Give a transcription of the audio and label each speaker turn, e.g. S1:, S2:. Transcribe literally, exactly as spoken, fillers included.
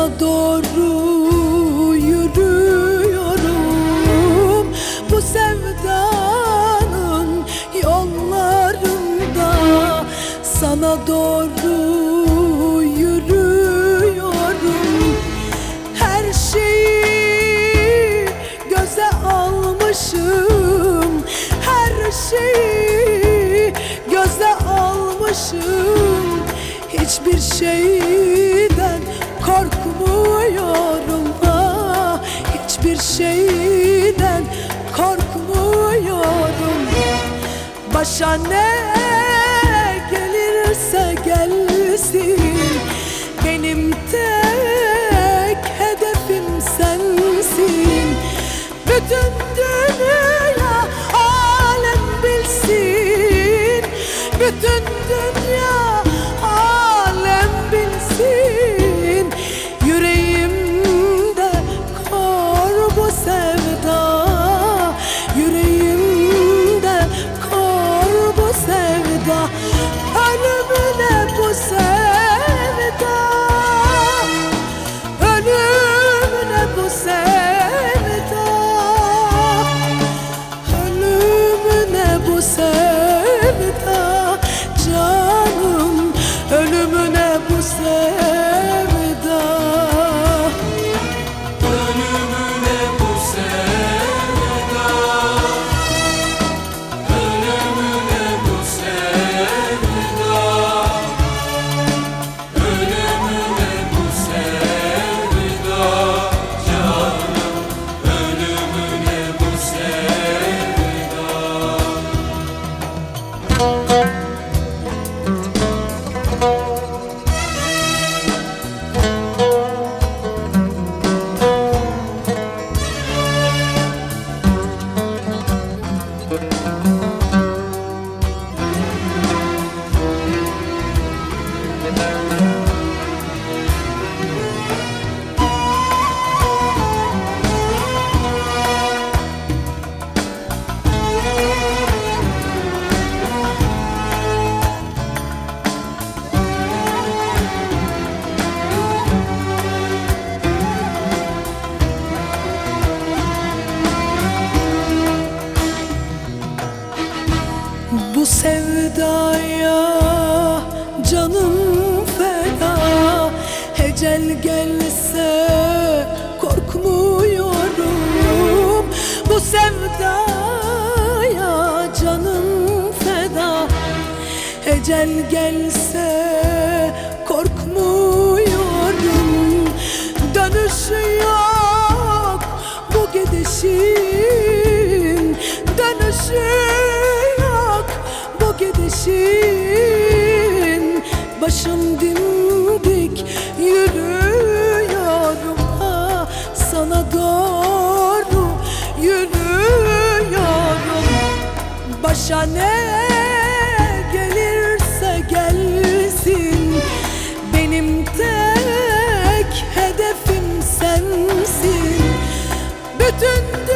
S1: sana doğru yürüyorum. Bu sevdanın yollarında sana doğru yürüyorum. Her şeyi göze almışım, her şeyi göze almışım. Hiçbir şeyden korkmuyorum, ah, hiçbir şeyden korkmuyorum. Başa ne gelirse gelsin, benim tek hedefim sensin. Bütün dünya alem bilsin, bütün dünya alem bilsin. Yüreğimde kor bu sevda, yüreğimde kor bu sevda. Ölümüne bu sevda, ölümüne bu sevda, ölümüne bu sevda. Canım, ölümüne bu sevda,
S2: Ölümüne bu sevda, ölümüne bu sevda, ölümüne bu sevda. Canım, ölümüne bu sevda.
S1: bu sevdaya canım feda. Ecel gelse korkmuyorum, bu sevdaya canım feda. Ecel gelse korkmuyorum, dönüşü yok bu gidişin, dönüşü yok bu gidişin. Başım dimdik yürüyorum, ah, sana doğru yürüyorum. Başa ne gelirse gelsin, benim tek hedefim sensin. Bütün